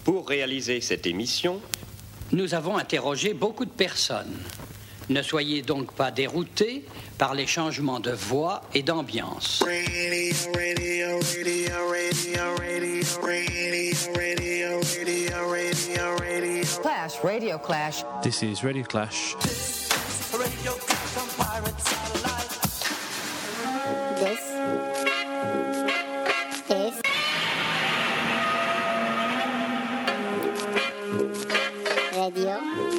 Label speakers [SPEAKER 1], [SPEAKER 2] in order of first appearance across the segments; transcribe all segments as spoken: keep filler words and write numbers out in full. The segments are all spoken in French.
[SPEAKER 1] Pour réaliser cette émission,
[SPEAKER 2] nous avons interrogé beaucoup de personnes. Ne soyez donc pas déroutés par les changements de voix et d'ambiance.
[SPEAKER 3] Radio, radio, radio, radio, radio, radio, radio, radio, radio, radio.
[SPEAKER 4] Clash, Radio Clash.
[SPEAKER 5] This is Radio Clash.
[SPEAKER 3] Radio Clash on Pirate Satellite.
[SPEAKER 6] This is Radio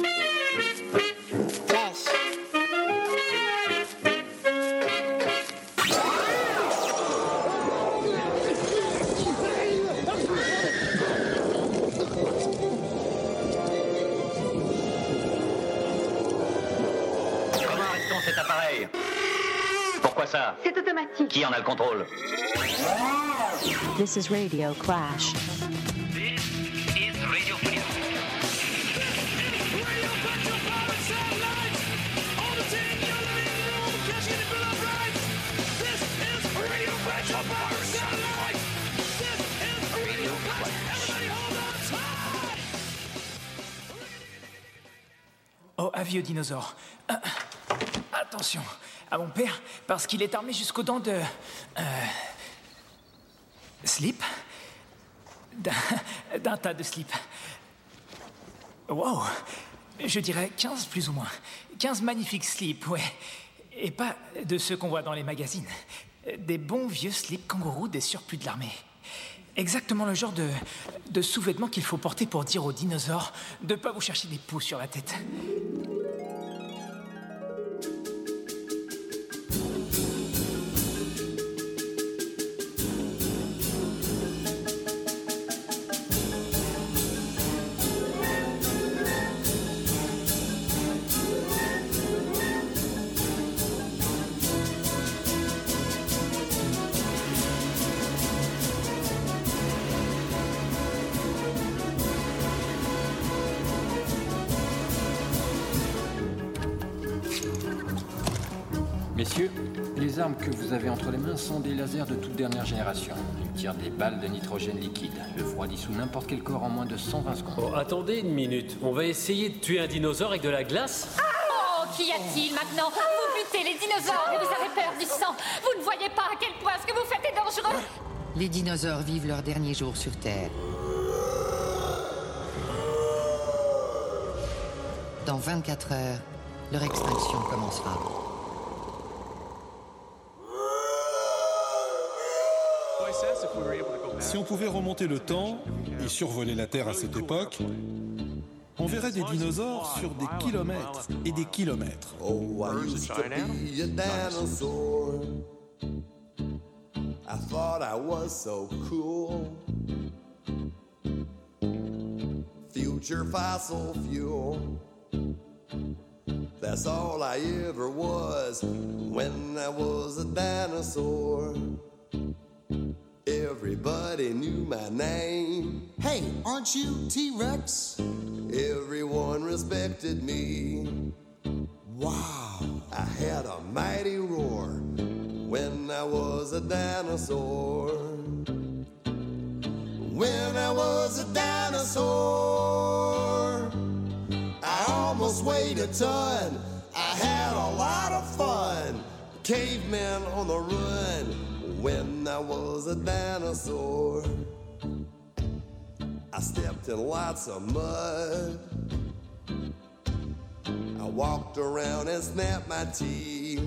[SPEAKER 6] Clash.
[SPEAKER 7] Comment arrête-t-on cet appareil? Pourquoi ça?
[SPEAKER 8] C'est automatique.
[SPEAKER 7] Qui en a le contrôle?
[SPEAKER 9] This is Radio Clash.
[SPEAKER 7] This is Radio Clash.
[SPEAKER 10] Oh, avis aux dinosaures. Euh, attention à mon père, parce qu'il est armé jusqu'aux dents de... Euh, slip D'un d'un tas de slip. Wow. Je dirais quinze plus ou moins. quinze magnifiques slips, ouais. Et pas de ceux qu'on voit dans les magazines. Des bons vieux slips kangourous des surplus de l'armée. Exactement le genre de, de sous-vêtements qu'il faut porter pour dire aux dinosaures de ne pas vous chercher des poux sur la tête.
[SPEAKER 11] Messieurs, les armes que vous avez entre les mains sont des lasers de toute dernière génération. Ils tirent des balles de nitrogène liquide. Le froid dissout n'importe quel corps en moins de cent vingt secondes.
[SPEAKER 12] Oh, attendez une minute. On va essayer de tuer un dinosaure avec de la glace?
[SPEAKER 8] Oh, qu'y a-t-il maintenant? Vous butez les dinosaures et vous avez peur du sang. Vous ne voyez pas à quel point ce que vous faites est dangereux.
[SPEAKER 4] Les dinosaures vivent leurs derniers jours sur Terre. Dans vingt-quatre heures, leur extinction commencera.
[SPEAKER 13] Si on pouvait remonter le temps et survoler la Terre à cette époque, on verrait des dinosaures sur des kilomètres et des kilomètres.
[SPEAKER 3] Oh, I used to be a dinosaur. I thought I was so cool. Future fossil fuel. That's all I ever was when I was a dinosaur. Everybody knew my name.
[SPEAKER 14] Hey, aren't you T-Rex?
[SPEAKER 3] Everyone respected me.
[SPEAKER 14] Wow.
[SPEAKER 3] I had a mighty roar when I was a dinosaur. When I was a dinosaur, I almost weighed a ton. I had a lot of fun. Cavemen on the run. When I was a dinosaur, I stepped in lots of mud. I walked around and snapped my teeth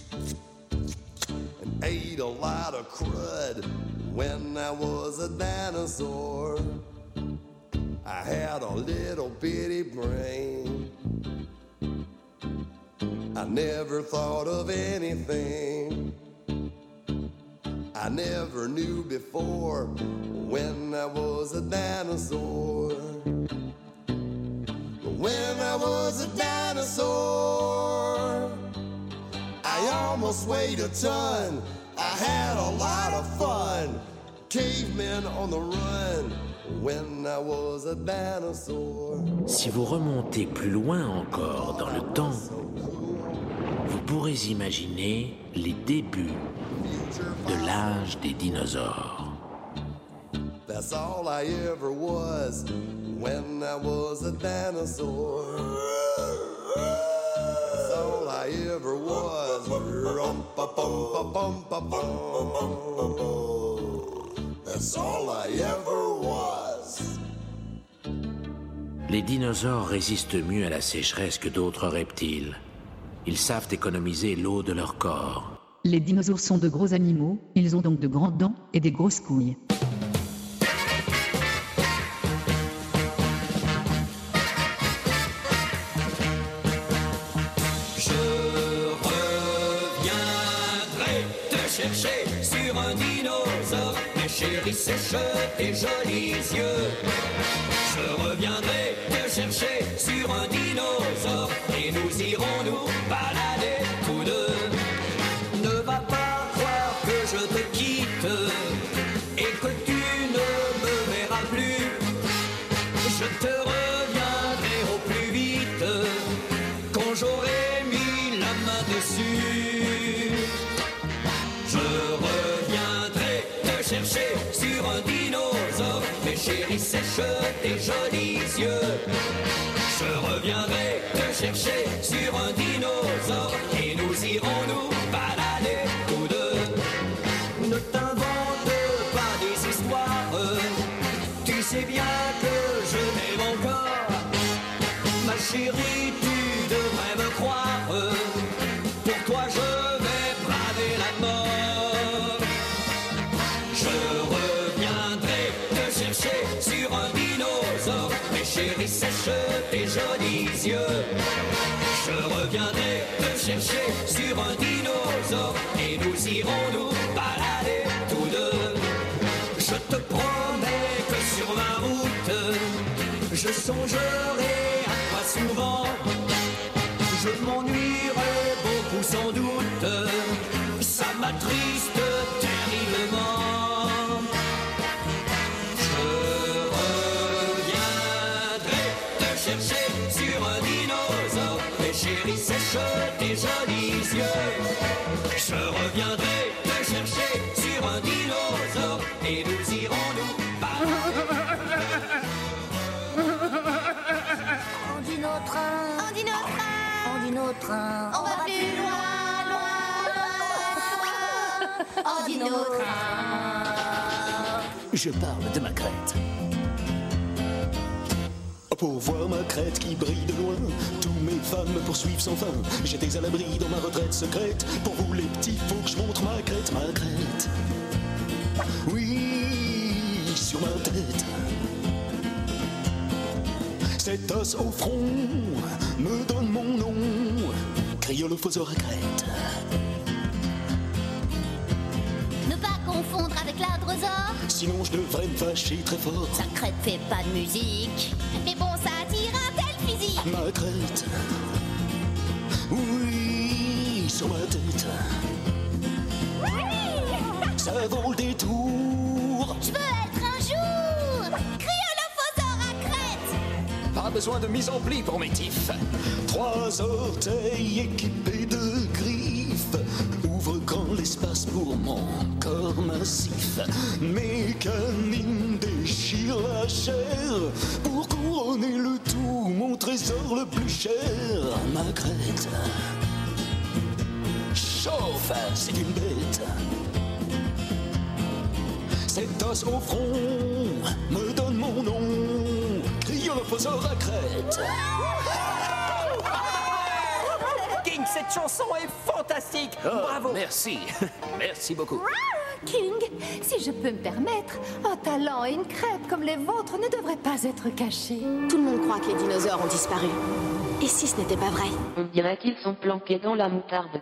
[SPEAKER 3] and ate a lot of crud. When I was a dinosaur, I had a little bitty brain. I never thought of anything I never knew before when I was a dinosaur. When I was a dinosaur, I almost weighed a ton. I had a lot of fun. Cavemen on the run. When I was a dinosaur.
[SPEAKER 15] Si vous remontez plus loin encore dans le temps, vous pourrez imaginer les débuts de l'âge des dinosaures.
[SPEAKER 3] That's all I ever was when I was a dinosaur. That's all I ever was. That's all I ever was.
[SPEAKER 15] Les dinosaures résistent mieux à la sécheresse que d'autres reptiles. Ils savent économiser l'eau de leur corps.
[SPEAKER 5] Les dinosaures sont de gros animaux, ils ont donc de grandes dents et des grosses couilles.
[SPEAKER 9] Chercher sur un dinosaure, mes chéris sèches et jolis yeux. Je reviendrai te chercher sur un dinosaure et nous irons nous balader tous deux. Ne va pas croire que je te quitte et que tu ne me verras plus. Je te reviendrai au plus vite quand j'aurai mis la main dessus. Je reviendrai te chercher sur un dinosaure, mes chéris sèches et jolis yeux. Je reviendrai te chercher sur un dinosaure et nous irons nous balader tous deux. Ne t'invente pas des histoires, tu sais bien que je m'aime encore. Ma chérie, tu devrais me croire, pour toi je vais braver la mort. Sur un dinosaure, mes chéris sèches et jolis yeux. Je reviendrai te chercher sur un dinosaure et nous irons nous balader tous deux. Je te promets que sur ma route, je songerai à toi souvent. Je m'ennuierai beaucoup sans doute, ça m'attriste terriblement. Chercher sur un dinosaure, mes chéris sèches et jolis yeux. Je reviendrai te chercher sur un dinosaure et nous irons nous balader.
[SPEAKER 6] On dit nos trains, on dit nos trains, on dit nos trains. On va plus loin, loin, loin. On dit nos trains.
[SPEAKER 16] Je parle de ma crête. Pour voir ma crête qui brille de loin, tous mes fans me poursuivent sans fin. J'étais à l'abri dans ma retraite secrète. Pour vous les petits, faut que je montre ma crête, ma crête. Oui, sur ma tête. Cet os au front me donne mon nom, Cryolophosaure à crête.
[SPEAKER 6] Ne pas confondre avec l'adrosaure,
[SPEAKER 16] sinon je devrais me fâcher très fort.
[SPEAKER 6] Sa crête fait pas de musique, mais bon, ça attire un tel physique.
[SPEAKER 16] Ma crête, oui, sur ma tête.
[SPEAKER 6] Oui.
[SPEAKER 16] Ça vaut le détour.
[SPEAKER 6] Je veux être un jour Cryolophosaure à crête.
[SPEAKER 16] Pas besoin de mise en pli pour mes tifs. Trois orteils équipés de griffes ouvrent grand l'espace pour mon corps massif. Mes canines déchirent la chair pour couronner le tout, mon trésor le plus cher, ma crête. Chauffe, c'est une bête. Cet os au front me donne mon nom, Cryolophosaure à crête.
[SPEAKER 17] King, cette chanson est fantastique.
[SPEAKER 16] Oh,
[SPEAKER 17] bravo.
[SPEAKER 16] Merci, merci beaucoup.
[SPEAKER 18] King, si je peux me permettre, un talent et une crête comme les vôtres ne devraient pas être cachés.
[SPEAKER 19] Tout le monde croit que les dinosaures ont disparu. Et si ce n'était pas vrai?
[SPEAKER 20] On dirait qu'ils sont planqués dans la moutarde.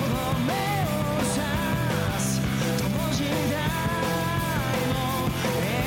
[SPEAKER 9] Hey!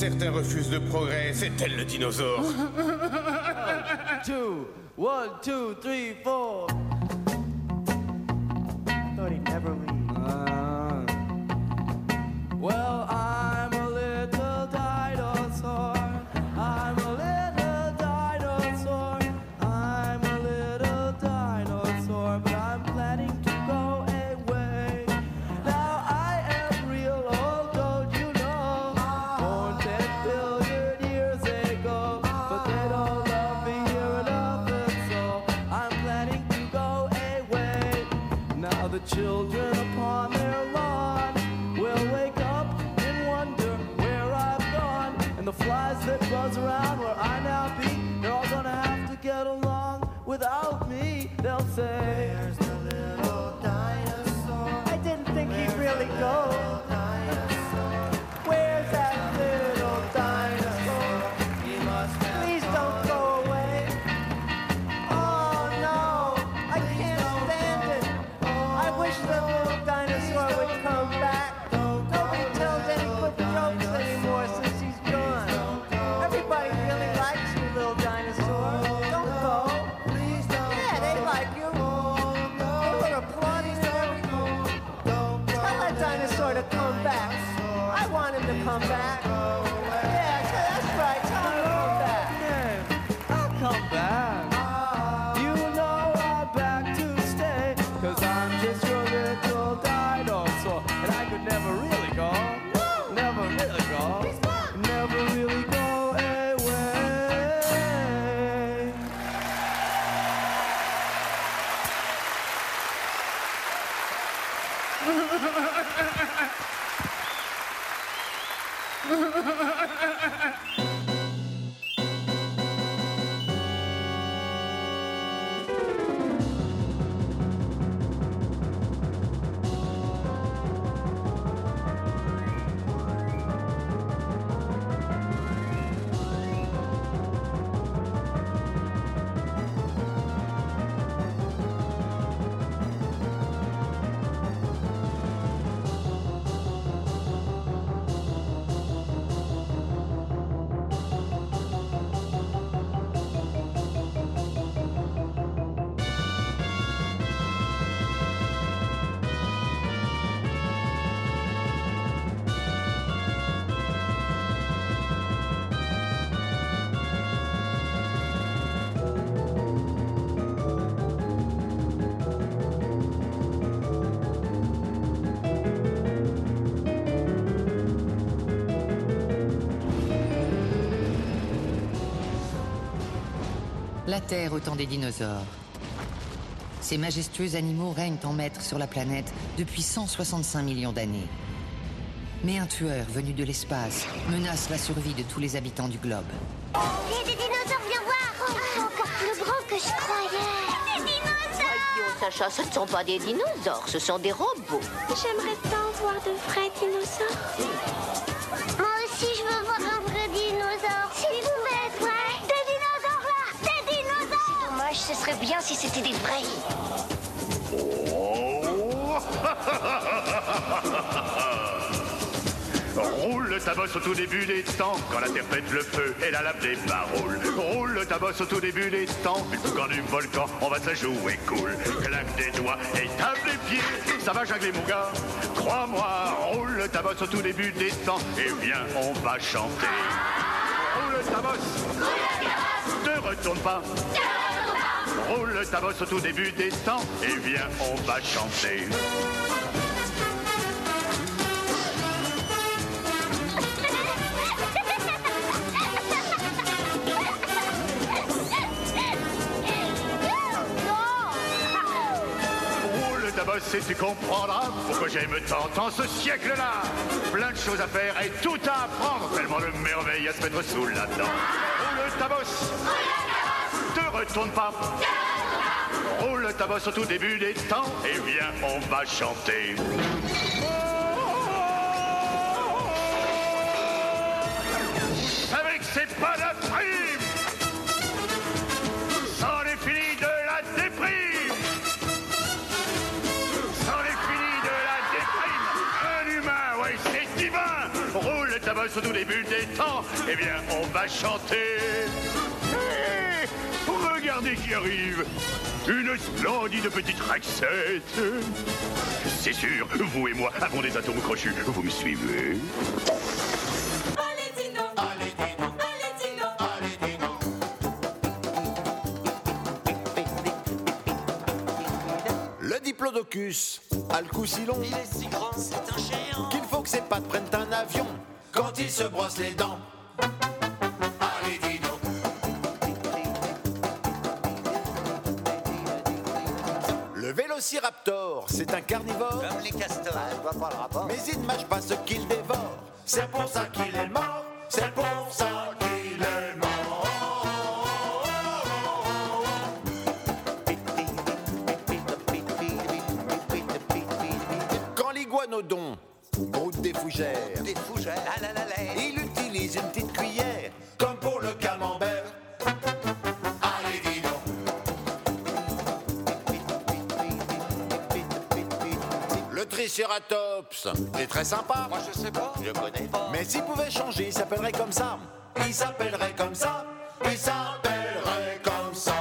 [SPEAKER 21] Certains refusent le progrès, c'est tel le dinosaure.
[SPEAKER 22] Two, one, two, three, four. I thought he'd never leave. Uh, well, I'm a little dinosaur. I'm a little dinosaur. I'm a little dinosaur, but I'm planning to go away. Now I am real old, don't you know? Born ten billion years ago, but they don't love me here enough, and so I'm planning to go away. Now the children upon their lawn will wake up and wonder where I've gone, and the flies that buzz around where I now be, they're all gonna have to get along without me. They'll say, "Where's the little dinosaur? I didn't think he'd really go. Where's that little dinosaur? He must have Please don't go away. Oh no, I can't stand it. I wish the little dinosaur would come back. Nobody tells any quick jokes anymore since he's gone. Everybody really likes you, little dinosaur. Don't go. Yeah, they like you. They were applauding and everything. Tell that dinosaur to come back. I want him to come back. Yeah, that's right. Tell him to come back. I'll come back. You know I'm back to stay, 'cause I'm just your little dinosaur, and I could never really go. Never really go. Never really go away.
[SPEAKER 4] La Terre au temps des dinosaures. Ces majestueux animaux règnent en maître sur la planète depuis cent soixante-cinq millions d'années. Mais un tueur venu de l'espace menace la survie de tous les habitants du globe.
[SPEAKER 6] Il y a des dinosaures, viens voir. Oh, c'est encore plus grand que je croyais. Des dinosaures.
[SPEAKER 23] Voyons, Sacha, ce ne sont pas des dinosaures, ce sont des robots.
[SPEAKER 6] J'aimerais tant voir de vrais dinosaures. Moi aussi, je veux voir un vrai dinosaure. S'il vous plaît, vrai. Des dinosaures là. Des dinosaures.
[SPEAKER 23] C'est dommage, ce serait bien si c'était des vrais.
[SPEAKER 24] Roule ta bosse au tout début des temps, quand la terre pète le feu et la lave des paroles. Roule ta bosse au tout début des temps, puis tout quand du volcan, on va se la jouer cool. Claque des doigts et tape les pieds, ça va jongler mon gars. Crois-moi, roule ta bosse au tout début des temps, et viens, on va chanter. Roule ta bosse, ne retourne pas. Roule ta bosse au tout début des temps, et viens, on va chanter. Ta bosse et tu comprendras pourquoi j'aime tant tant ce siècle-là. Plein de choses à faire et tout à apprendre, tellement de merveilles à se mettre sous la dent. Roule ta bosse, te retourne pas. Roule ta bosse au tout début des temps et viens, on va chanter. Avec c'est pas la prime, c'en est fini de la déprime. Roule ta bosse tabosse au tout début des temps, eh bien, on va chanter. Hey, regardez qui arrive. Une splendide petite Rexette. C'est sûr, vous et moi avons des atomes crochus. Vous me suivez?
[SPEAKER 9] Allez, Dino. Allez, Dino. Allez, Dino. Allez, Dino.
[SPEAKER 1] Le diplodocus a le cou si long.
[SPEAKER 9] Il est si grand, c'est un géant.
[SPEAKER 1] Qu'il faut que ses pattes prennent un avion quand il se brosse les dents.
[SPEAKER 9] Allez, Dino.
[SPEAKER 1] Le vélociraptor, c'est un carnivore.
[SPEAKER 17] Comme les castors.
[SPEAKER 1] Ah, je vois pas le rapport. Mais il ne mâche pas ce qu'il dévore. C'est pour ça qu'il est mort. C'est pour ça qu'il est mort. Quand l'iguanodon broute des fougères,
[SPEAKER 17] Des fougères. La, la, la, la.
[SPEAKER 1] il utilise une petite cuillère, comme pour le camembert.
[SPEAKER 9] Allez, Dino.
[SPEAKER 1] Le Triceratops est très sympa.
[SPEAKER 17] Moi, je sais pas.
[SPEAKER 1] Je connais. Mais s'il pouvait changer, il s'appellerait comme ça. Il s'appellerait comme ça. Il s'appellerait comme ça.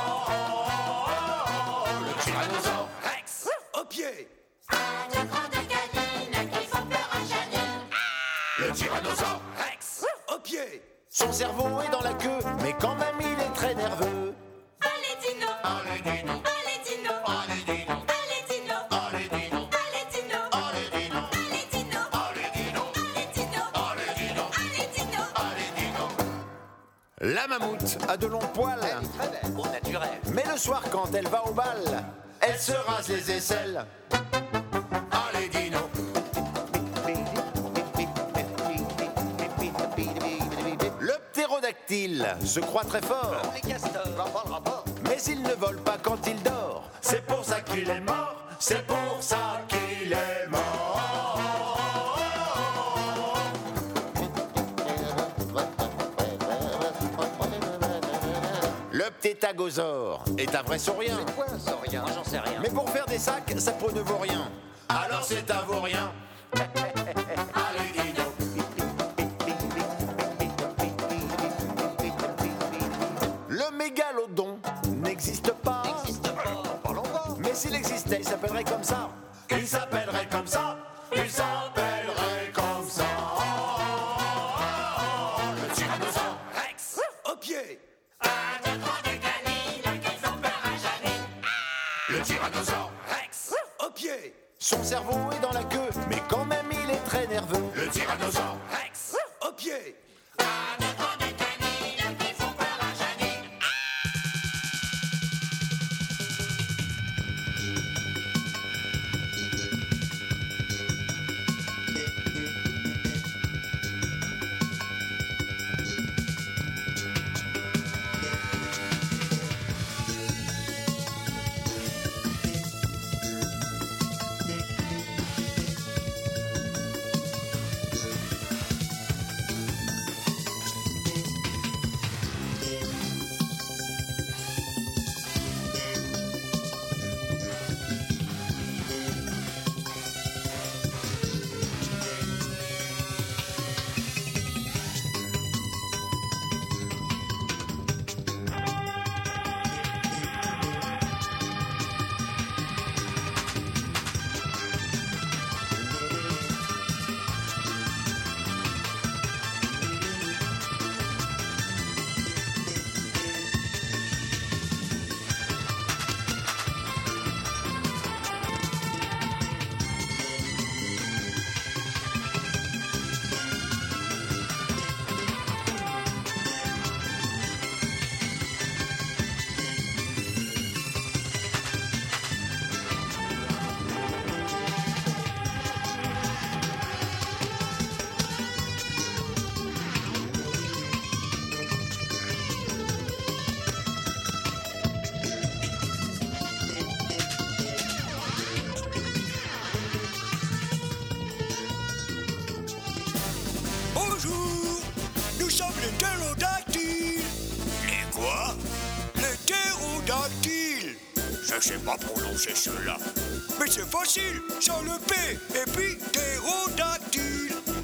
[SPEAKER 1] Le tyrannosaure
[SPEAKER 9] Rex.
[SPEAKER 1] au pied.
[SPEAKER 9] De grandes canines qui font peur à Janine.
[SPEAKER 1] Le tyrannosaure
[SPEAKER 9] Rex.
[SPEAKER 1] au pied. Son cerveau est dans la queue, mais quand même il est très nerveux.
[SPEAKER 9] Allez, Dino.
[SPEAKER 1] Allez, Dino.
[SPEAKER 9] Allez, Dino.
[SPEAKER 1] Allez, Dino.
[SPEAKER 9] Allez, Dino.
[SPEAKER 1] Allez, Dino.
[SPEAKER 9] Allez, Dino.
[SPEAKER 1] Allez, Dino.
[SPEAKER 9] Allez, Dino.
[SPEAKER 1] Allez, Dino.
[SPEAKER 9] Allez, Dino.
[SPEAKER 1] Allez, Dino.
[SPEAKER 9] Allez, Dino.
[SPEAKER 1] Allez, Dino. La mammouth a de longs poils.
[SPEAKER 17] Elle est très belle. Au naturel.
[SPEAKER 1] Mais le soir, quand elle va au bal, elle se rase les aisselles. Allez, Dino. Le ptérodactyle se croit très fort.
[SPEAKER 17] Comme les castors. Je vois pas le rapport.
[SPEAKER 1] Mais il ne vole pas quand il dort. C'est pour ça qu'il est mort. C'est pour ça qu'il est mort. Le ptétagosaure est un vrai saurien.
[SPEAKER 17] C'est quoi un saurien? Moi, j'en sais rien.
[SPEAKER 1] Mais pour faire des sacs, sa peau ne vaut rien. Alors c'est un vaurien. Allez, Dino. Le mégalodon n'existe pas.
[SPEAKER 17] N'existe pas. Parlons pas.
[SPEAKER 1] Mais s'il existait, il s'appellerait comme ça. Il s'appellerait comme ça. Il s'appellerait comme ça. Le tyrannosaure
[SPEAKER 9] Rex.
[SPEAKER 1] au pied.
[SPEAKER 9] De grandes canines qui font peur à Janine.
[SPEAKER 1] Le tyrannosaure
[SPEAKER 9] Rex.
[SPEAKER 1] au pied. Son cerveau est dans la queue, mais quand même il est très nerveux.
[SPEAKER 9] Le tyrannosaure Rex.
[SPEAKER 1] au pied.
[SPEAKER 9] De grandes canines qui font peur à Janine.
[SPEAKER 2] Bonjour, nous sommes les ptérodactyles. Les quoi? Les ptérodactyles. Je sais pas prononcer cela. Mais c'est facile, sans le P. Et puis ptérodactyle.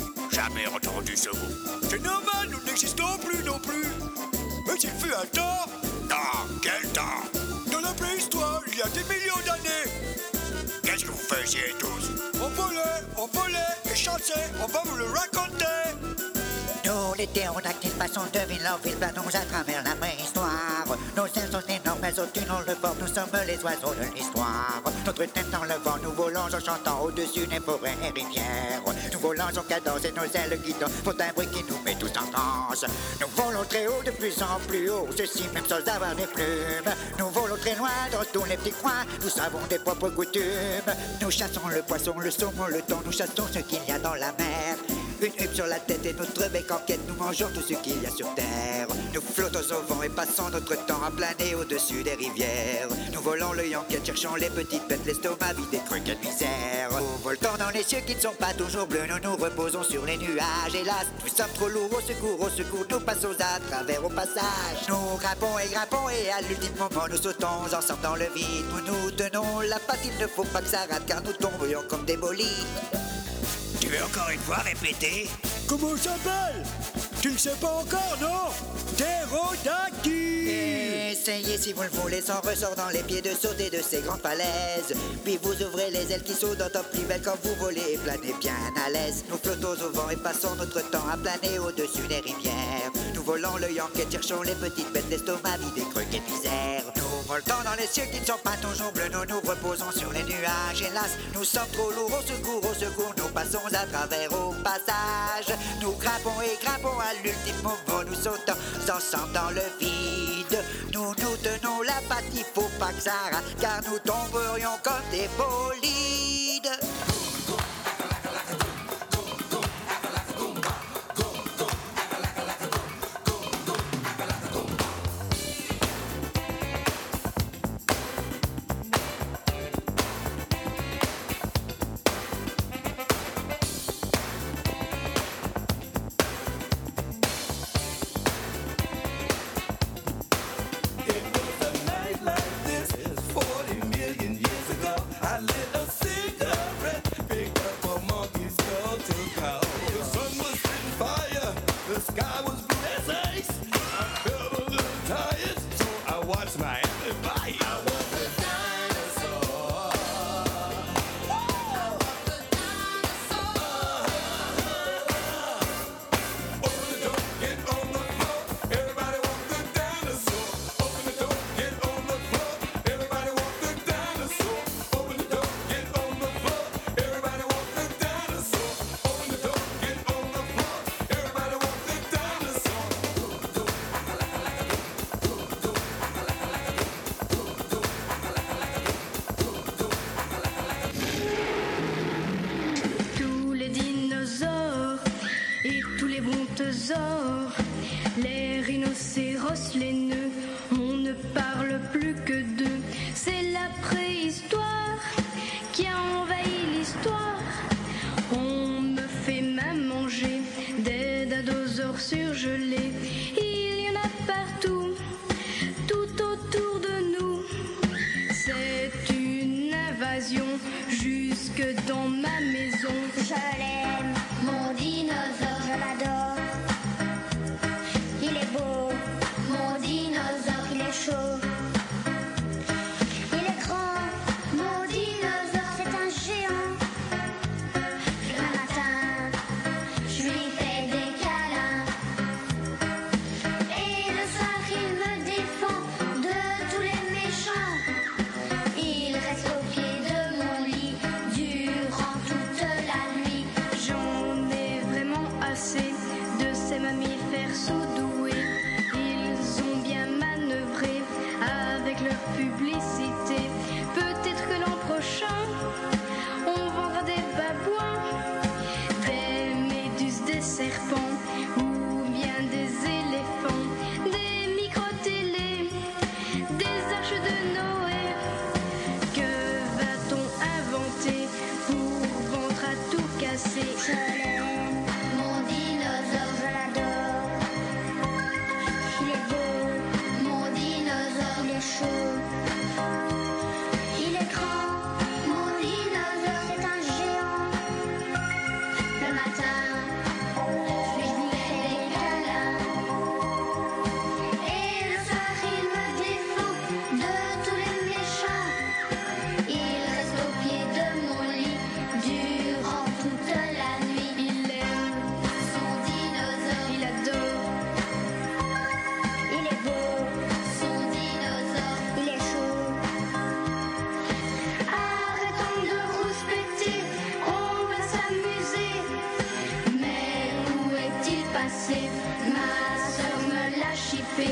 [SPEAKER 2] jamais entendu ce mot. C'est normal, nous n'existons plus non plus. Mais il fut un temps. Ah, quel temps? Dans la préhistoire, il y a des millions d'années. Qu'est-ce que vous faisiez tous? On volait, on volait et chantait, on va vous le raconter.
[SPEAKER 7] Nous, les ptérodactyles, passons de ville en ville, planons à travers la préhistoire. Nos ailes sont énormes, elles ont une le fort, nous sommes les oiseaux de l'histoire. Notre tête dans le vent, nous volons en chantant au-dessus des forêts et rivières. Nous volons en cadence et nos ailes guidant font un bruit qui nous met tous en transe. Nous volons très haut, de plus en plus haut, ceci même sans avoir des plumes. Nous volons très loin dans tous les petits coins, nous savons des propres coutumes. Nous chassons le poisson, le saumon, le thon, nous chassons ce qu'il y a dans la mer. Une huppe sur la tête et notre bec en quête, nous mangeons tout ce qu'il y a sur terre. Nous flottons au vent et passons notre temps à planer au-dessus des rivières. Nous volons l'œil en quête, cherchant les petites bêtes, l'estomac vide des trucs et de misère. Nous voltons dans les cieux qui ne sont pas toujours bleus, nous nous reposons sur les nuages. Hélas, nous sommes trop lourds, au secours, au secours, nous passons à travers au passage. Nous grimpons et grimpons et à l'ultime moment nous sautons ensemble dans le vide. Nous nous tenons la patte, il ne faut pas que ça rate car nous tomberions comme des bolides.
[SPEAKER 2] Tu veux encore une fois répéter? Comment ça s'appelle? Tu ne sais pas encore, non? Ptérodactyle.
[SPEAKER 7] Essayez si vous le voulez, sans ressort dans les pieds de sauter de ces grandes falaises. Puis vous ouvrez les ailes qui sont d'autant plus belles quand vous volez et planez bien à l'aise. Nous flottons au vent et passons notre temps à planer au-dessus des rivières. Nous volons l'œil en quête, cherchons les petites bêtes, l'estomac vide des creux et de misère. Nous voltons dans les cieux qui ne sont pas toujours bleus, nous nous reposons sur les nuages. Hélas, nous sommes trop lourds, au secours, au secours, nous passons à travers au passage. Nous grimpons et grimpons à l'ultime moment, nous sautons ensemble dans le vide. Nous nous tenons la patte, il faut pas que ça rate, car nous tomberions comme des bolides.
[SPEAKER 10] Les rhinocéros, les nœuds, on ne parle plus que d'eux. C'est la préhistoire qui a envahi l'histoire. On me fait même manger des dinosaures surgelés. Il y en a partout, tout autour de nous. C'est une invasion jusque dans ma maison.
[SPEAKER 6] Je l'aime, mon dinosaure, je l'adore. Il est beau, mon dinosaure, il est chaud. Il est grand, mon dinosaure, c'est un géant. Le matin, je lui fais des câlins. Et le soir, il me défend de tous les méchants. Il reste au pied de mon lit durant toute la nuit.
[SPEAKER 10] J'en ai vraiment assez de ces mammifères sous-doués. Ils ont bien manœuvré avec leur publicité. Peut-être que l'an prochain, on vendra des babouins, des méduses, des serpents ou bien des éléphants, des micro-télés, des arches de Noé. Que va-t-on inventer pour vendre à tout casser?
[SPEAKER 6] Je l'aime, mon dinosaure, je l'adore. Il est beau, mon dinosaure, il est chaud. Il est grand, mon dinosaure, c'est un géant. Le matin,
[SPEAKER 10] assez. Ma sœur me l'a chippé.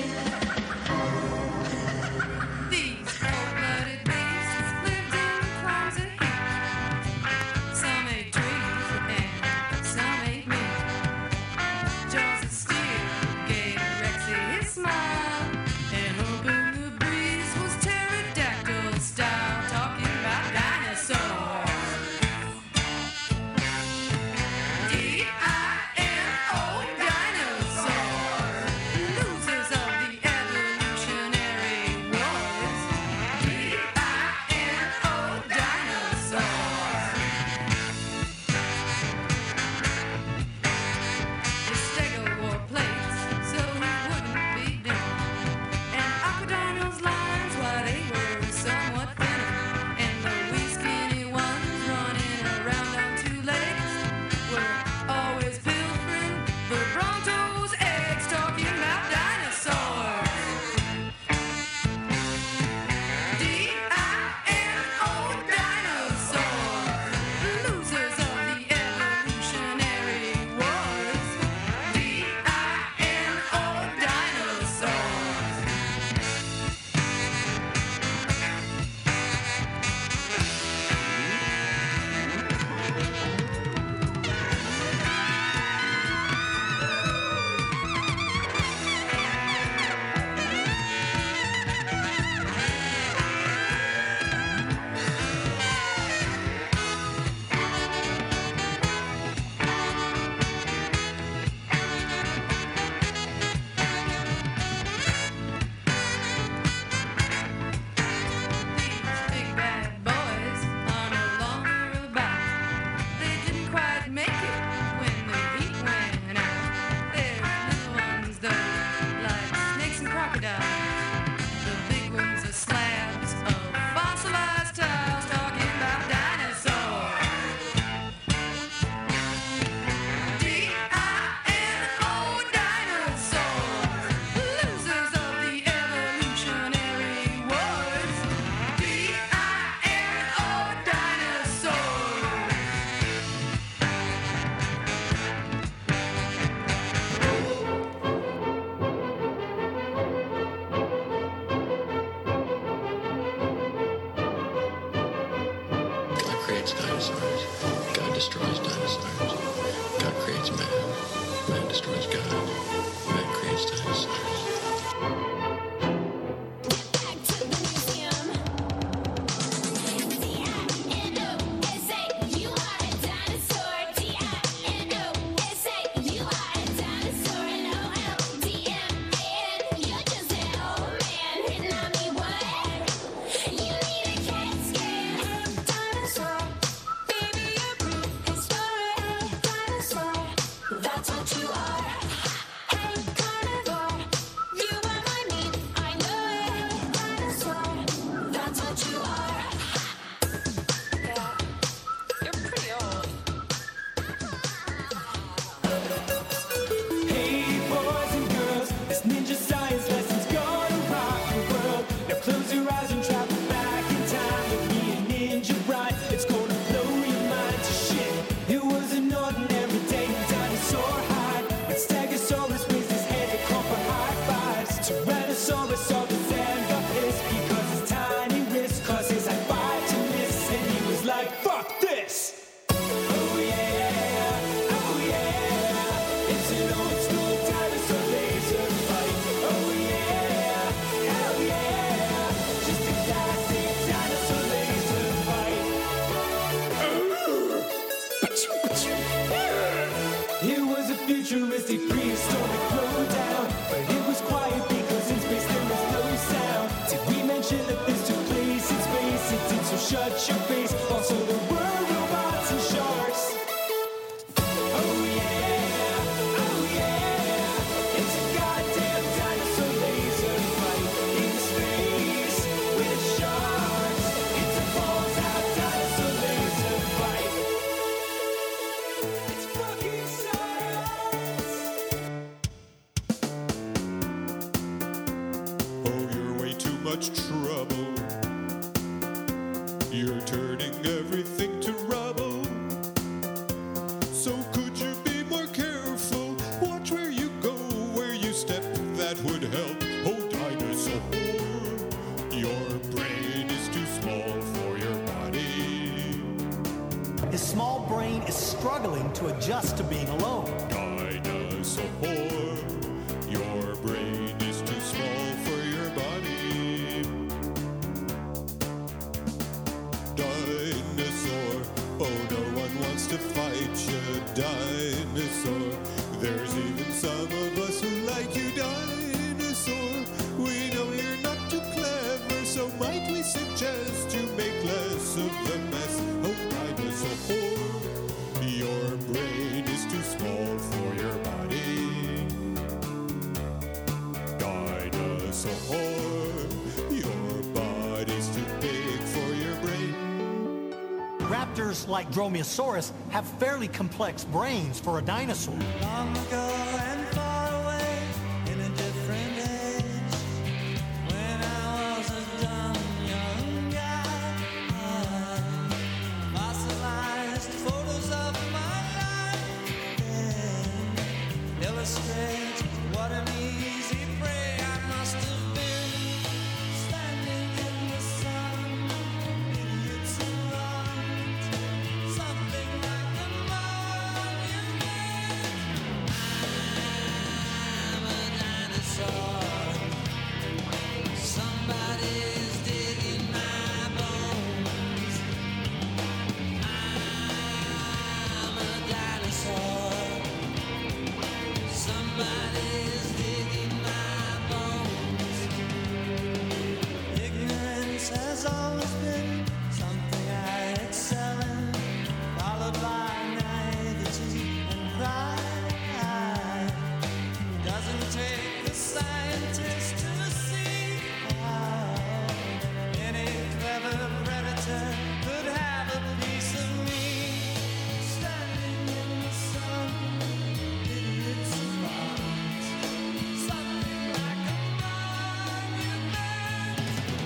[SPEAKER 8] These cold-blooded beasts lived in clouds of heat. Some ate trees and some ate me. Jaws of steel gave Rexy his smile, and up in the breeze was pterodactyl style, talking about dinosaurs. D I N O dinosaurs, losers of the evolutionary wars. D I N O dinosaurs. The Stego wore plates so he wouldn't be dim, and Aquadino's lines, while they were somewhat thinner, and the wee skinny ones running around on two legs were always pilfering the Bronto's eggs, talking about dinosaurs. D I N O dinosaurs, losers of the evolutionary wars. D I N O dinosaurs. Big bad boys are no longer about. They didn't quite make it when the heat went out. There's little ones though, like snakes and crocodiles. The big ones are slabs of fossilized tiles, talking about dinosaurs. D I N O dinosaurs, losers of the evolutionary wars. D I N O dinosaurs.
[SPEAKER 11] God creates dinosaurs. God destroys dinosaurs. God creates man. Man destroys God. Man creates dinosaurs.
[SPEAKER 6] That's what you are. Hey, carnivore, you are my meat. I know it. Dinosaur, that's what you are. Yeah, you're pretty old.
[SPEAKER 9] Hey boys and girls, this ninja science lesson's gonna rock the world. Now close your eyes and travel back in time with me and Ninja Ride. It's gonna blow your mind to shit. It was an ordinary day, dinosaur hide. But Stegosaurus raised his head to call for high fives. Tyrannosaurus saw the sand got pissed because his tiny wrist caused his high five to miss, and he was like, "Fuck this!" Oh yeah, oh yeah, it's an old school dinosaur laser fight. Oh yeah, hell yeah, just a classic dinosaur laser fight. It was a futuristic prehistoric throwdown, but it was quiet because in space there was no sound. Did we mention that this took place in space? It did, so shut your face. Also there were robots and sharks. Oh yeah, oh yeah, it's a goddamn dinosaur laser fight in space with sharks. It's a balls out dinosaur laser fight. It's fucking science.
[SPEAKER 12] Oh, you're way too much trouble. You're turning everything to rubble. So could you be more careful? Watch where
[SPEAKER 3] adjust to being alone.
[SPEAKER 12] Dinosaur, your brain is too small for your body. Dinosaur, oh, no one wants to fight you. Dinosaur, there's even some of us who like you. Dinosaur, we know you're not too clever, so might we suggest you make less of the mess? Oh, dinosaur, your brain is too small for your body. Dinosaur, your body's too big for your brain.
[SPEAKER 3] Raptors like Dromaeosaurus have fairly complex brains for a dinosaur.
[SPEAKER 22] Long ago and far away in a different age, when I was a dumb young guy, fossilized photos of my life illustrate what an easy prey I must have been, standing in the sun, idiots around, something like a monument. I'm a dinosaur. Somebody's digging my bones. I'm a dinosaur. Somebody's digging my bones. Ignorance has always been something I excel in, followed by naivety and pride. Doesn't take a scientist to see how any clever predator could have a piece of me, standing in the sun, idiots around, something like a monument.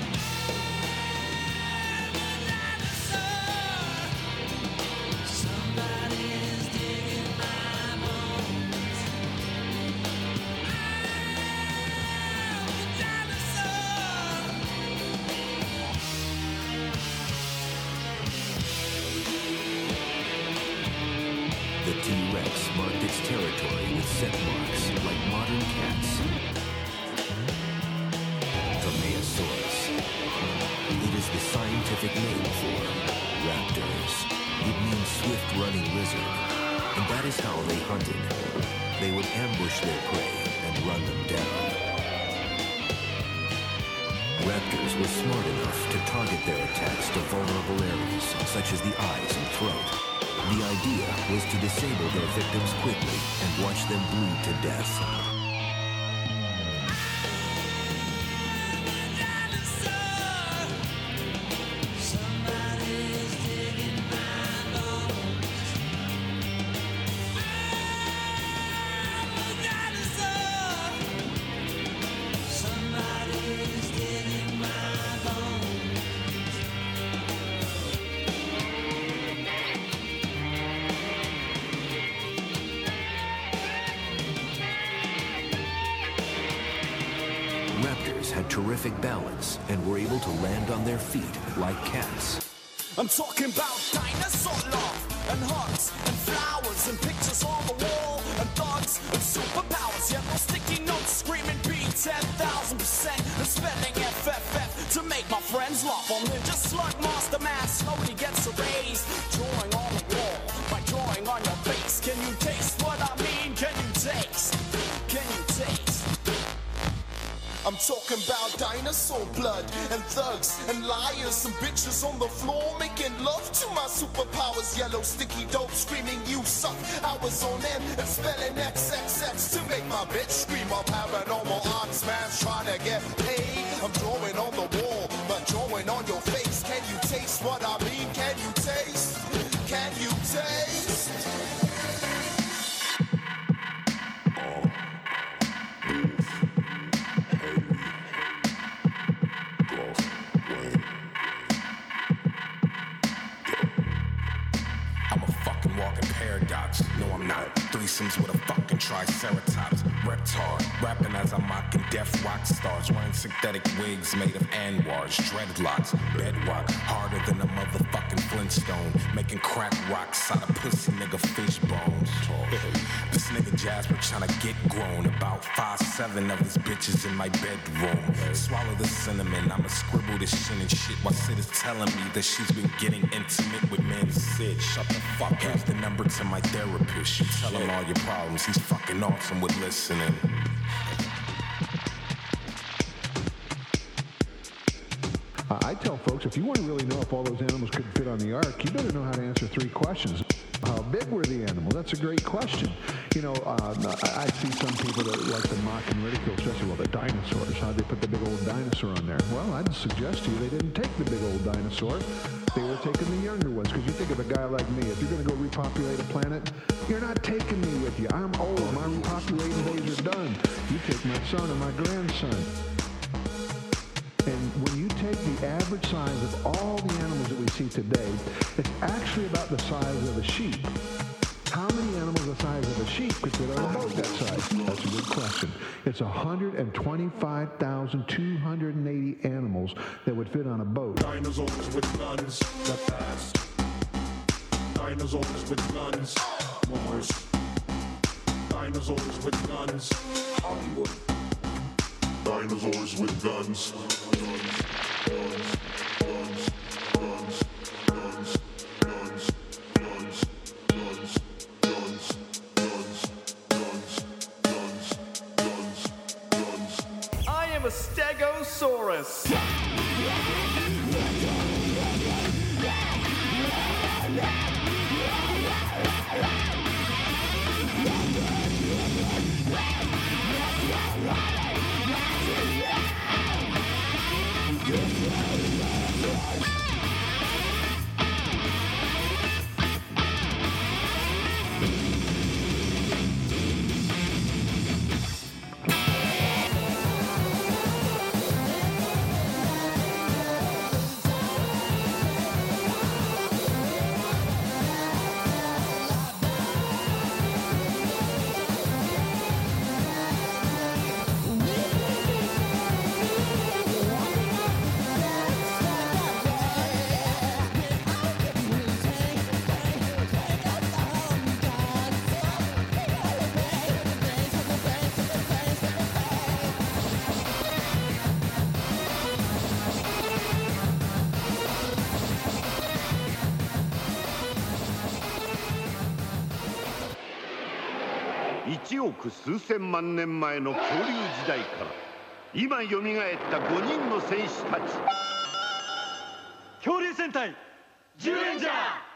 [SPEAKER 22] I'm a dinosaur. Somebody's digging my bones. I'm a dinosaur.
[SPEAKER 13] The T-Rex marked its territory with scent marks like modern cats. Dromaeosaurus. It is the scientific name for raptors. It means swift-running lizard, and that is how they hunted. They would ambush their prey and run them down. Raptors were smart enough to target their attacks to vulnerable areas, such as the eyes and throat. The idea was to disable their victims quickly and watch them bleed to death.
[SPEAKER 22] Somebody's digging my bones. I'm a dinosaur. Somebody's digging my bones.
[SPEAKER 13] Raptors had terrific balance and were able to land on their feet like cats.
[SPEAKER 16] I'm talking about dinosaur love and hugs and flowers and pictures on the wall and thugs and superpowers. Yellow sticky notes screaming B ten thousand percent and spelling F F F to make my friends laugh. On Ninja Slug Master Man slowly gets erased, drawing on the wall by drawing on your face. Can you taste what I mean? Can you taste? Can you taste? I'm talking about dinosaur blood and thugs and liars and bitches on the floor making love to my superpowers. Yellow sticky dope screaming you suck. Hours on end and spelling X X X to make my bitch scream. I'm paranormal ox man's trying to get paid. I'm drawing on the wall but drawing on your face. Can you taste what I mean? Can you taste? Can you taste?
[SPEAKER 14] I'm a fucking walking paradox. No, I'm
[SPEAKER 5] not. Threesomes with a fucking triceratops. Reptar, rapping as I'm mocking deaf rock stars. Wearing synthetic wigs made of anwars. Dreadlocks, bedrock, harder than a motherfucking Flintstone. Making crack rocks out of pussy nigga fish bones. This nigga Jasper tryna get grown. About five seven of his bitches in my bedroom. Swallow the cinnamon, I'ma scribble this shit and shit while Sid is telling me that she's been getting intimate with men. Sid, shut the fuck up. Here's the number to my therapist. You tell him all your problems. He's fucking awesome with listening.
[SPEAKER 14] Uh, I tell folks, if you want to really know if all those animals could fit on the ark, you better know how to answer three questions. How big were the animals? That's a great question. You know, uh, I, I see some people that like to mock and ridicule, especially, well, the dinosaurs. How'd they put the big old dinosaur on there? Well, I'd suggest to you they didn't take the big old dinosaur. They were taking the younger ones. Because you think of a guy like me, if you're going to go repopulate a planet, you're not taking me with you. I'm old. My repopulating days are done. You take my son and my grandson. And when you take the average size of all the animals that we see today, it's actually about the size of a sheep. How many animals the size of a sheep could fit on a boat that size? That's a good question. It's one hundred twenty-five thousand two hundred eighty animals that would fit on a boat.
[SPEAKER 15] Dinosaurs with guns, the past. Dinosaurs with guns, Mars. Dinosaurs with guns, Hollywood. Dinosaurs with guns. Guns, guns, guns, guns, guns, guns, guns, guns, guns, guns, guns, guns, guns.
[SPEAKER 18] I am a Stegosaurus.
[SPEAKER 24] いちおく数千万年前の恐竜時代から今よみがえったごにんの戦士たち。恐竜戦隊ジュレンジャー。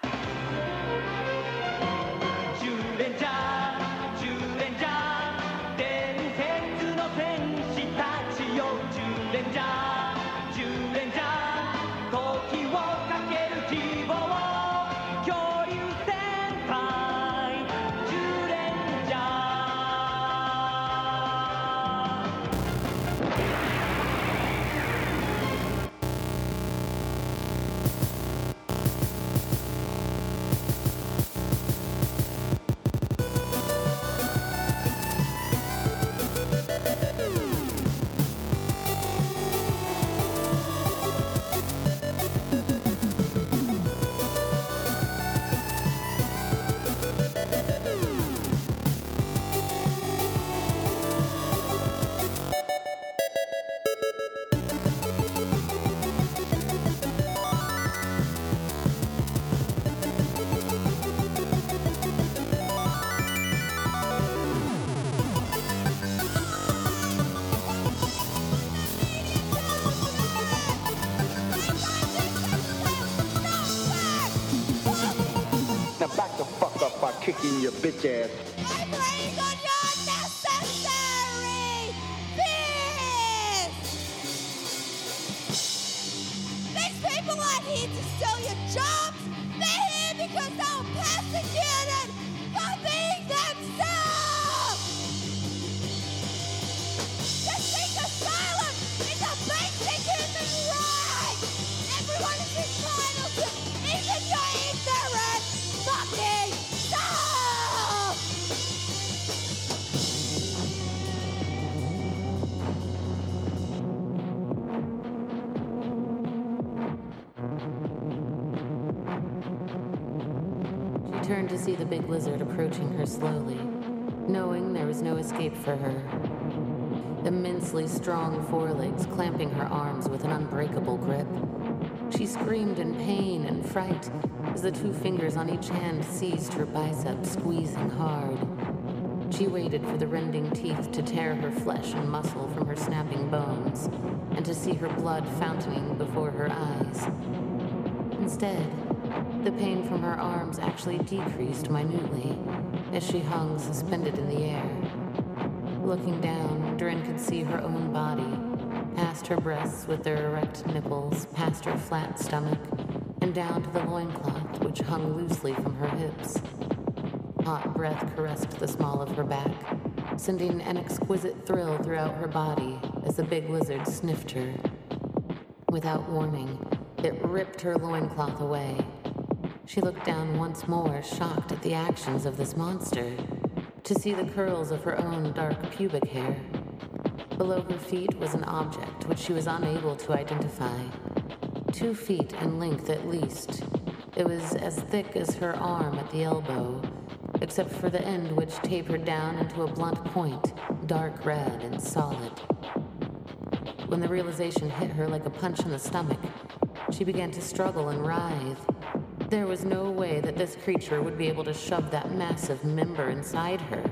[SPEAKER 25] ジュレンジャージュレンジャー伝説の戦士たちよ。ジュレンジャージュレンジャー時をかける希望。恐竜戦隊ジュレンジャー。
[SPEAKER 26] Now back the fuck up by kicking your bitch ass.
[SPEAKER 27] My brains on your necessary fears! These people aren't here to steal your jobs. They're here because they were persecuted for being themselves! To seek asylum is a basic human right! Everyone is entitled to, even your ignorant fucking self!
[SPEAKER 1] turned to see the big lizard approaching her slowly, knowing there was no escape for her. Immensely strong forelegs clamping her arms with an unbreakable grip. She screamed in pain and fright as the two fingers on each hand seized her bicep, squeezing hard. She waited for the rending teeth to tear her flesh and muscle from her snapping bones, and to see her blood fountaining before her eyes. Instead, the pain from her arms actually decreased minutely as she hung suspended in the air. Looking down, Durin could see her own body, past her breasts with their erect nipples, past her flat stomach, and down to the loincloth which hung loosely from her hips. Hot breath caressed the small of her back, sending an exquisite thrill throughout her body as the big lizard sniffed her. Without warning, it ripped her loincloth away. She looked down once more, shocked at the actions of this monster, to see the curls of her own dark pubic hair. Below her feet was an object which she was unable to identify. Two feet in length at least. It was as thick as her arm at the elbow, except for the end which tapered down into a blunt point, dark red and solid. When the realization hit her like a punch in the stomach, she began to struggle and writhe. There was no way that this creature would be able to shove that massive member inside her.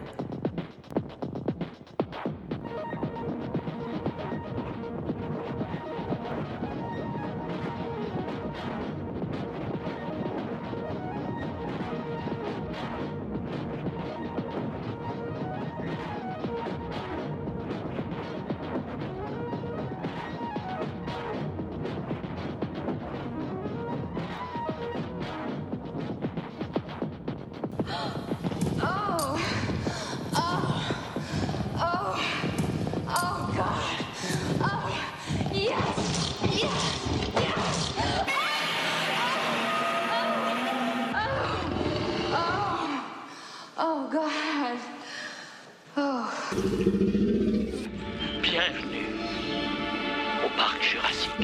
[SPEAKER 4] Bienvenue au parc Jurassique.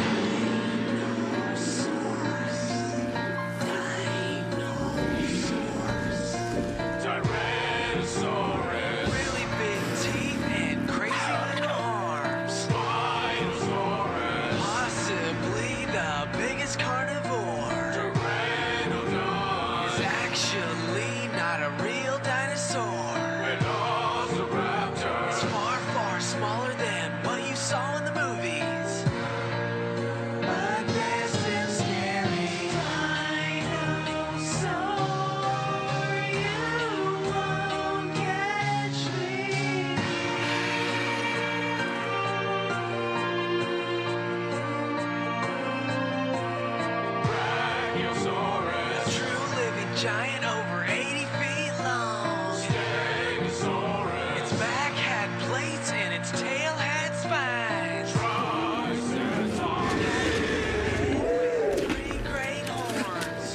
[SPEAKER 17] Really big teeth and crazy little arms. Spinosaurus. Possibly the biggest carnivore. Is actually not a real dinosaur. It's far, far smaller than what you saw in the movies. But this is scary. Dinosaur, you won't catch me. Brachiosaurus. A true living giant over eighty feet long. Stegosaurus. Its back had plates and its tail had spines. Triceratops. Three great horns.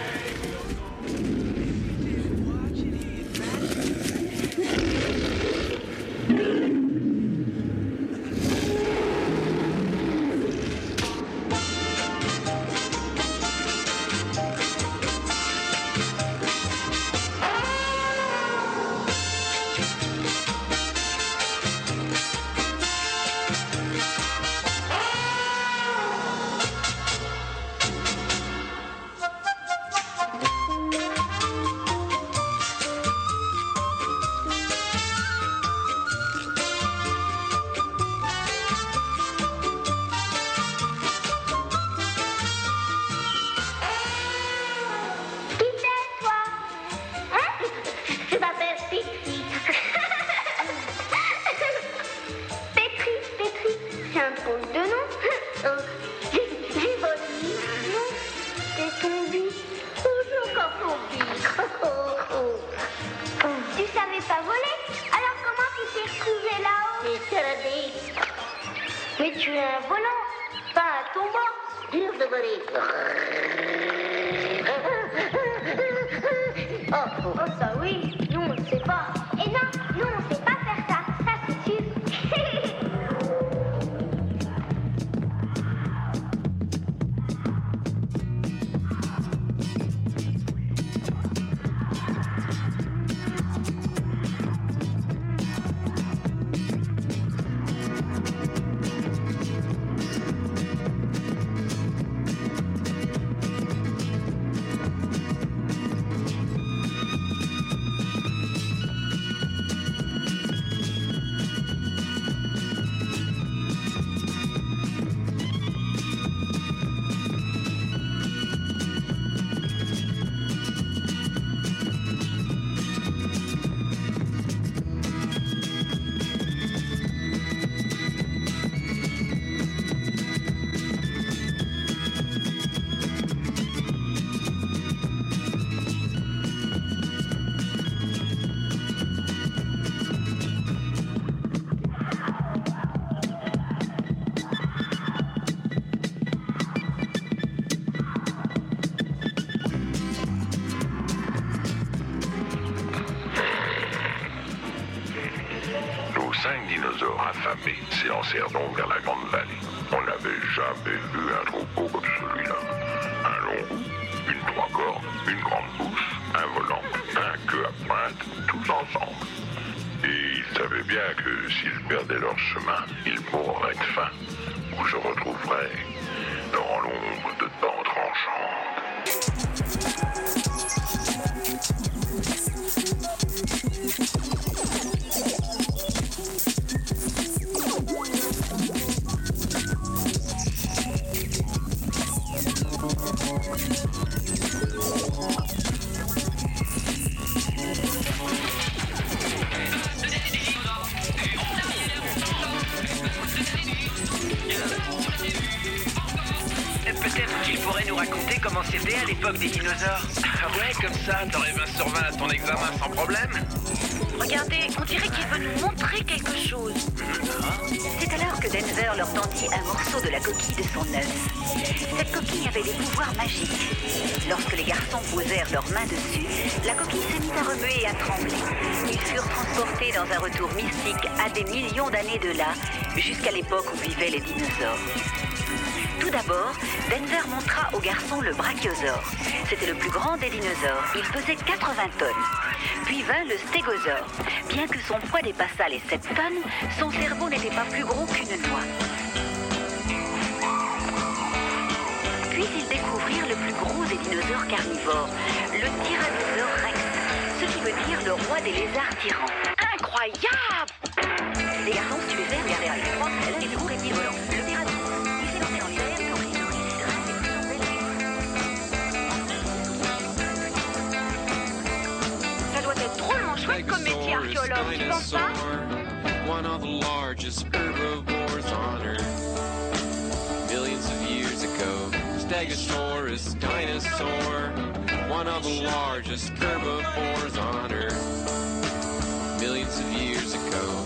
[SPEAKER 6] Qui t'es, toi? Hein? Je m'appelle Pétri. Pétri, Pétri, c'est un drôle de nom. Oh, j'ai j'ai volé. Non, c'est ton bic. Oh, j'ai encore ton bic. Oh, oh, oh. Tu savais pas voler? Alors comment tu t'es retrouvé là-haut? Mais c'est la bic. Mais tu es un volant, pas un tombant. Dur de voler. Oh, oh, ça oui, nous on ne sait pas. Et non, nous on ne sait pas faire ça, ça c'est sûr.
[SPEAKER 2] cinq dinosaures affamés s'élancèrent donc vers la grande vallée. On n'avait jamais vu un troupeau comme celui-là. Un long cou, une trois cornes, une grande bouche, un volant, un queue à pointe, tous ensemble. Et ils savaient bien que s'ils perdaient leur chemin, ils mourraient de faim, ou se retrouveraient dans l'ombre de dents tranchantes.
[SPEAKER 17] Peut-être qu'il pourrait nous raconter comment c'était à l'époque des dinosaures.
[SPEAKER 18] Ouais, comme ça, t'aurais vingt sur vingt à ton examen sans problème.
[SPEAKER 7] Regardez, on dirait qu'il veut nous montrer quelque chose. C'est alors que Denver leur tendit un morceau de la coquille de son œuf. Cette coquille avait des pouvoirs magiques. Lorsque les garçons posèrent leurs mains dessus, la coquille se mit à remuer et à trembler. Ils furent transportés dans un retour mystique à des millions d'années de là, jusqu'à l'époque où vivaient les dinosaures. Tout d'abord, Denver montra aux garçons le brachiosaure. C'était le plus grand des dinosaures. Il pesait quatre-vingts tonnes. Puis vint le stégosaure. Bien que son poids dépassât les sept tonnes, son cerveau n'était pas plus gros qu'une noix. Puis ils découvrirent le plus gros des dinosaures carnivores, le Tyrannosaure Rex, ce qui veut dire le roi des lézards tyrans. Incroyable! Les garçons stupéfaits regardèrent à l'écran l'un des plus gros reptiles volants, le Tyrannosaure. Chouette comme métier archéologue, tu penses pas?
[SPEAKER 10] One of the largest herbivores on Earth. Millions of years ago, Stegosaurus dinosaur. One of the largest herbivores on Earth. Millions of years ago.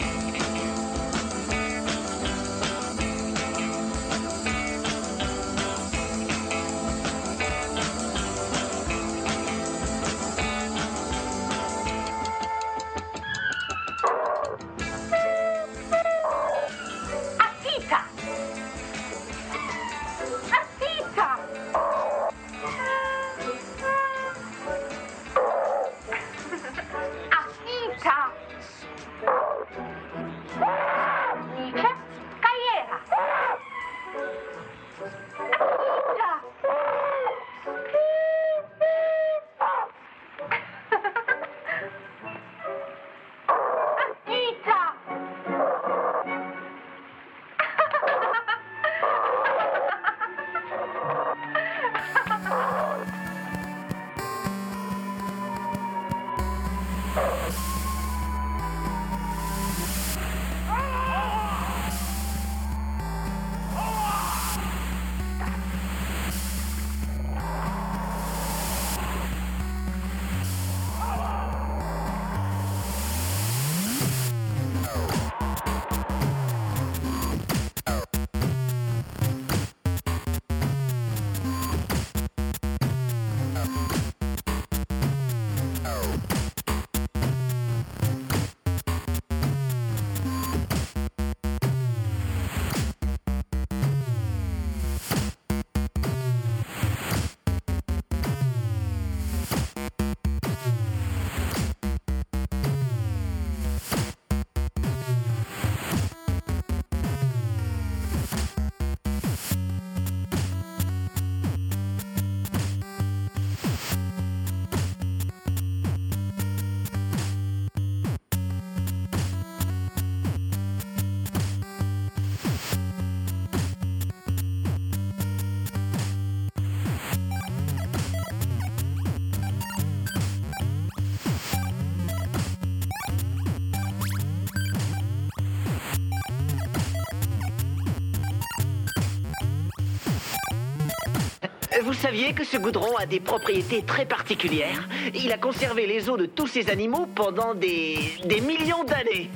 [SPEAKER 17] Vous saviez que ce goudron a des propriétés très particulières? Il a conservé les os de tous ces animaux pendant des... des millions d'années.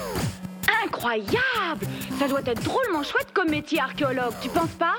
[SPEAKER 7] Incroyable! Ça doit être drôlement chouette comme métier archéologue, tu penses pas?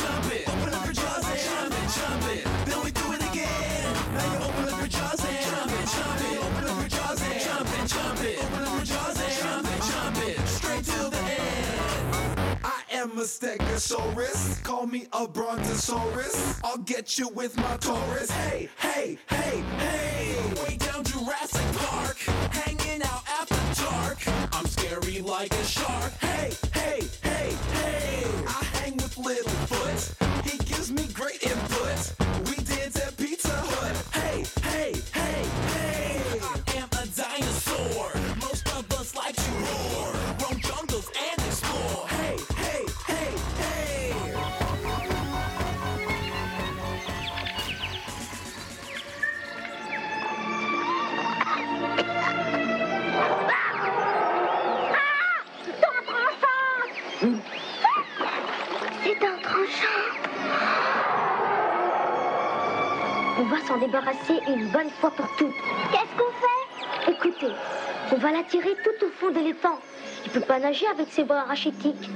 [SPEAKER 8] jump it. Open up your jaws and jump it, jump it. Then we do it again. Now you open up your jaws and jump it, jump it. Open up your jaws and jump it, jump it. Open up your jaws and jump it, jump it. Straight till the end.
[SPEAKER 9] I am a Stegosaurus. Call me a Brontosaurus. I'll get you with my Taurus. Hey, hey, hey, hey.
[SPEAKER 8] Way down Jurassic Park, hanging out after dark. I'm scary like a shark.
[SPEAKER 9] Hey, hey, hey, hey. I hang with Littlefoot. He gives me great input. We dance at Pizza Hut. Hey, hey, hey, hey.
[SPEAKER 8] I am a dinosaur. Most of us like to roar, roam jungles and explore.
[SPEAKER 9] Hey, hey, hey, hey.
[SPEAKER 6] C'est un tranchant. On va s'en débarrasser une bonne fois pour toutes. Qu'est-ce qu'on fait? Écoutez, on va l'attirer tout au fond de l'étang. Il peut pas nager avec ses bras rachitiques.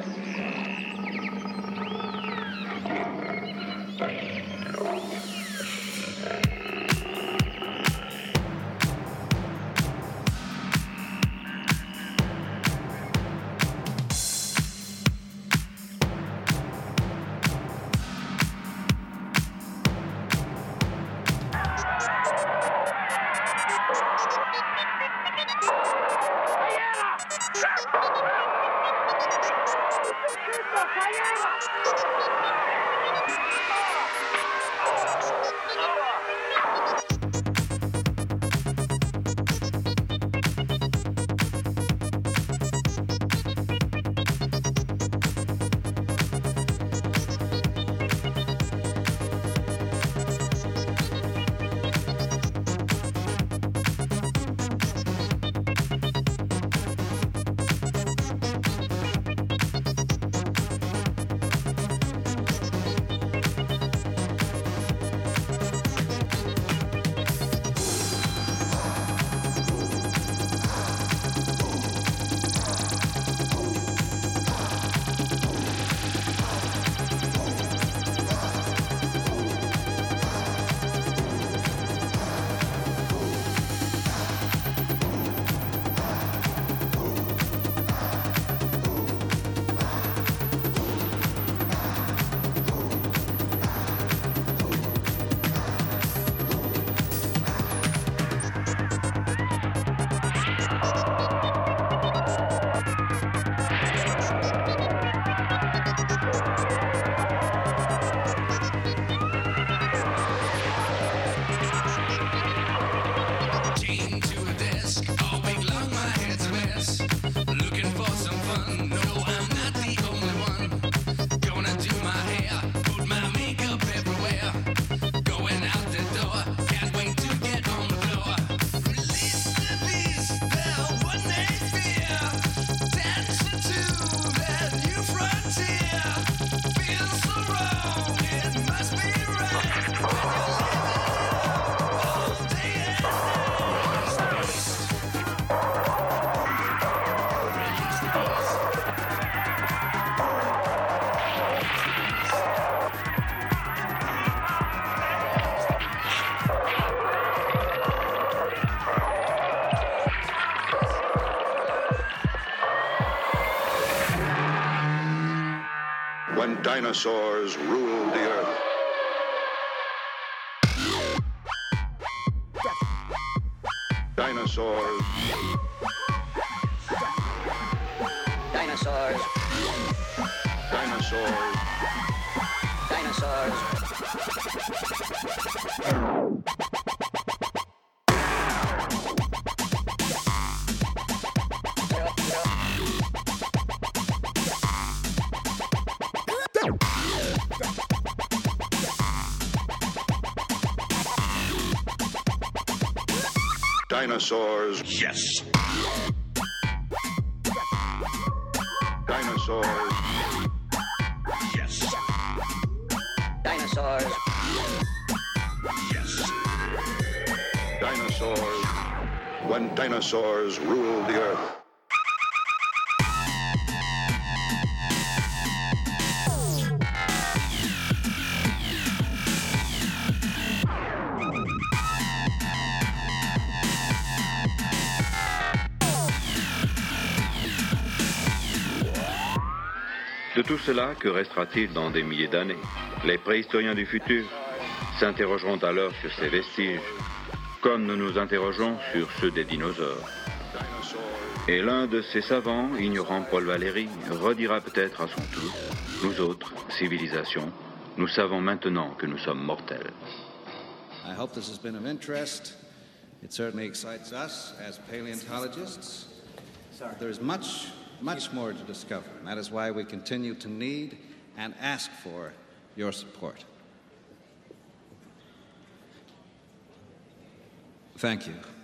[SPEAKER 2] When dinosaurs ruled the earth. Dinosaurs.
[SPEAKER 11] Dinosaurs.
[SPEAKER 2] Dinosaurs.
[SPEAKER 11] Dinosaurs.
[SPEAKER 2] Dinosaurs.
[SPEAKER 11] Yes.
[SPEAKER 2] Dinosaurs.
[SPEAKER 11] Yes. Dinosaurs.
[SPEAKER 2] Yes. Dinosaurs. When dinosaurs ruled the earth.
[SPEAKER 3] De tout cela, que restera-t-il dans des milliers d'années? Les préhistoriens du futur s'interrogeront alors sur ces vestiges, comme nous nous interrogeons sur ceux des dinosaures. Et l'un de ces savants, ignorant Paul Valéry, redira peut-être à son tour: nous autres, civilisations, nous savons maintenant que nous sommes mortels.
[SPEAKER 12] I hope this has been of interest. It certainly excites us as paleontologists. There is much, much more to discover, and that is why we continue to need and ask for your support. Thank you.